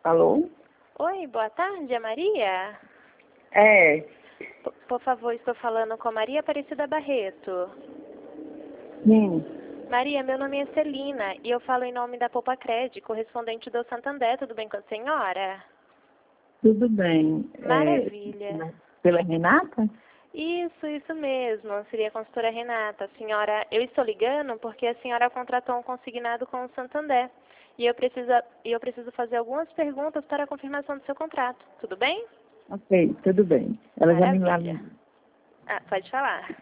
Alô? Oi, boa tarde, é Maria? É. Por favor, estou falando com Maria Aparecida Barreto. Sim. Maria, meu nome é Celina e eu falo em nome da Poupa Cred, correspondente do Santander. Tudo bem com a senhora? Tudo bem. Maravilha. Pela Renata? Isso mesmo. Seria a consultora Renata. Senhora, eu estou ligando porque a senhora contratou um consignado com o Santander. E eu preciso fazer algumas perguntas para a confirmação do seu contrato. Tudo bem? Ok, tudo bem. Ela já me Maravilha. avisou. Pode falar.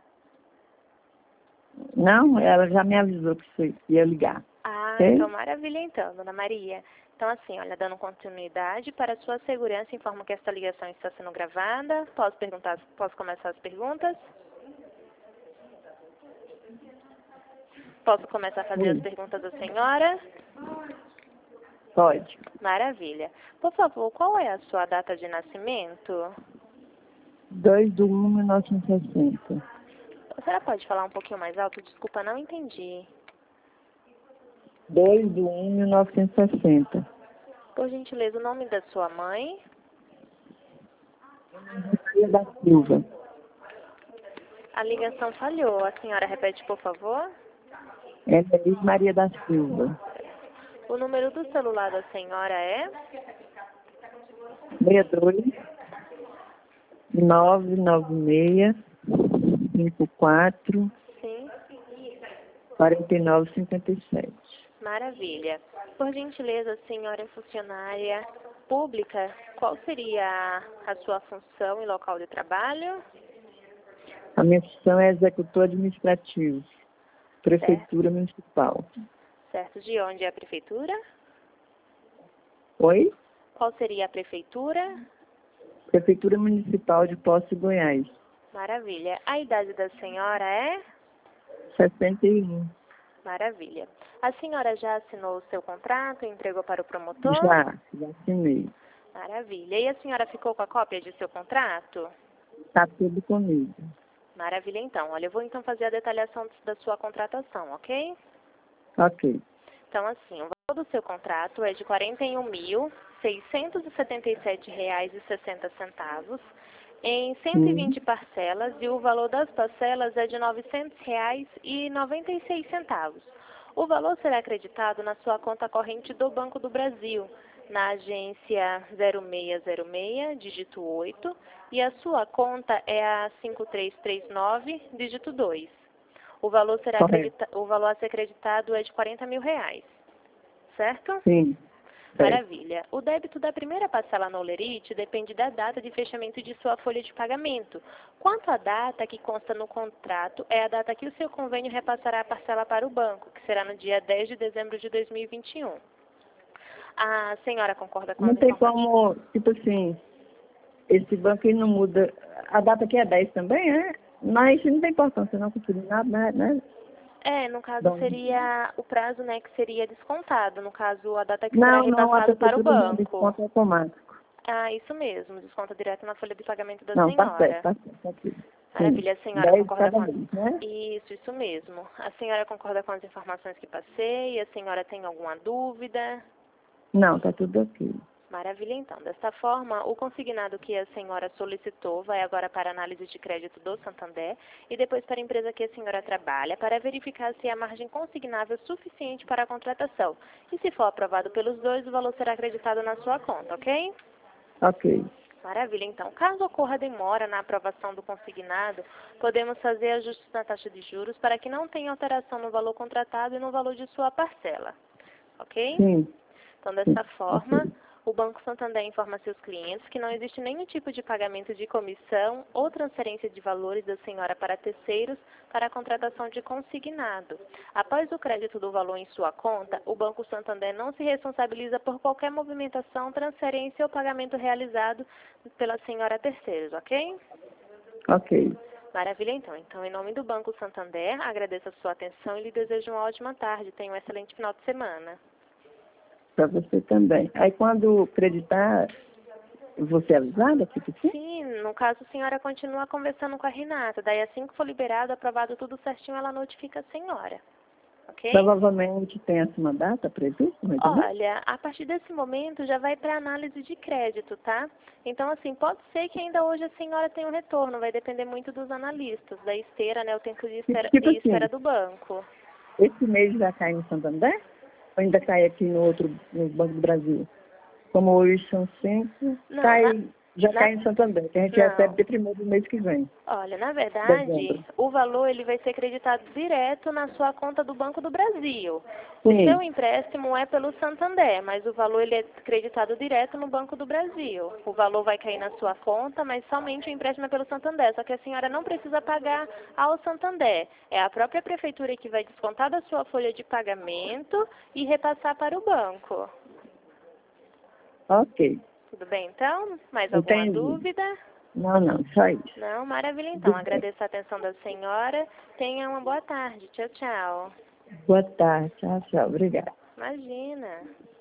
Não, ela já me avisou que você ia ligar. Ok? Então maravilha então, dona Maria. Então assim, olha, dando continuidade para a sua segurança, informo que esta ligação está sendo gravada. Posso começar as perguntas? Posso começar a fazer as perguntas da senhora? Pode. Maravilha. Por favor, qual é a sua data de nascimento? 2/1/1960. A senhora pode falar um pouquinho mais alto? Desculpa, não entendi. 2/1/1960. Por gentileza, o nome da sua mãe? Maria da Silva. A ligação falhou. A senhora repete, por favor? Elis Maria da Silva. O número do celular da senhora é? 62 996 54 Sim. 4957. Maravilha. Por gentileza, senhora funcionária pública, qual seria a sua função e local de trabalho? A minha função é executor administrativo, Prefeitura Municipal. Certo. De onde é a prefeitura? Oi? Qual seria a prefeitura? Prefeitura Municipal de Poços de Goiás. Maravilha. A idade da senhora é? 61. Maravilha. A senhora já assinou o seu contrato e entregou para o promotor? Já assinei. Maravilha. E a senhora ficou com a cópia de seu contrato? Está tudo comigo. Maravilha, então. Olha, eu vou então fazer a detalhação da sua contratação, ok? Ok. Então, assim, o valor do seu contrato é de R$ 41.677,60 em 120 parcelas e o valor das parcelas é de R$ 900,96. O valor será acreditado na sua conta corrente do Banco do Brasil, na agência 0606, dígito 8, e a sua conta é a 5339, dígito 2. O valor a ser acreditado é de R$ 40 mil, certo? Sim. Maravilha. O débito da primeira parcela no Olerite depende da data de fechamento de sua folha de pagamento. Quanto à data que consta no contrato, é a data que o seu convênio repassará a parcela para o banco, que será no dia 10 de dezembro de 2021. A senhora concorda com Não as tem informações? como, tipo assim, esse banco aí não muda. A data aqui é 10 também, é? Mas não tem importância, não consigo nada, né? No caso seria o prazo, né, que seria descontado. No caso, a data que será Não, a repassado para o prefeitura não banco. desconto automático. Isso mesmo, desconta direto na folha de pagamento da Não, tá certo, senhora. tá certo. Tá aqui. Sim. Maravilha, a senhora 10 concorda cada com... mês, né? Isso mesmo. A senhora concorda com as informações que passei? A senhora tem alguma dúvida? Não, tá tudo ok. Maravilha, então. Desta forma, o consignado que a senhora solicitou vai agora para a análise de crédito do Santander e depois para a empresa que a senhora trabalha para verificar se a margem consignável é suficiente para a contratação. E se for aprovado pelos dois, o valor será acreditado na sua conta, ok? Ok. Maravilha, então. Caso ocorra demora na aprovação do consignado, podemos fazer ajustes na taxa de juros para que não tenha alteração no valor contratado e no valor de sua parcela, ok? Sim. Então, dessa forma, Ok. o Banco Santander informa seus clientes que não existe nenhum tipo de pagamento de comissão ou transferência de valores da senhora para terceiros para a contratação de consignado. Após o crédito do valor em sua conta, o Banco Santander não se responsabiliza por qualquer movimentação, transferência ou pagamento realizado pela senhora a terceiros, ok? Ok. Maravilha, então. Então, em nome do Banco Santander, agradeço a sua atenção e lhe desejo uma ótima tarde. Tenha um excelente final de semana. Para você também. Aí quando acreditar, você é avisada? Tipo assim? Sim, no caso a senhora continua conversando com a Renata. Daí assim que for liberado, aprovado tudo certinho, ela notifica a senhora. ok? Provavelmente tem essa uma data prevista, mais ou menos? Olha, a partir desse momento já vai para análise de crédito, tá? Então, assim, pode ser que ainda hoje a senhora tenha um retorno, vai depender muito dos analistas, da esteira, né, o tempo de Tipo espera assim, do banco. esse mês já cai no Santander? Ou ainda cai aqui no Banco do Brasil? Como hoje são 5, Não, já na- cai em Santander, que a gente recebe não. de primeiro do mês que vem, Olha, na verdade, dezembro. o valor ele vai ser creditado direto na sua conta do Banco do Brasil. O seu Sim. empréstimo é pelo Santander, mas o valor ele é creditado direto no Banco do Brasil. O valor vai cair na sua conta, mas somente o empréstimo é pelo Santander. Só que a senhora não precisa pagar ao Santander. É a própria prefeitura que vai descontar da sua folha de pagamento e repassar para o banco. Ok. Tudo bem, então? Mais alguma Entendi. dúvida? Não, só isso. Não, maravilha então. Agradeço a atenção da senhora. Tenha uma boa tarde. Tchau, tchau. Boa tarde. Tchau, tchau. Obrigada. Imagina.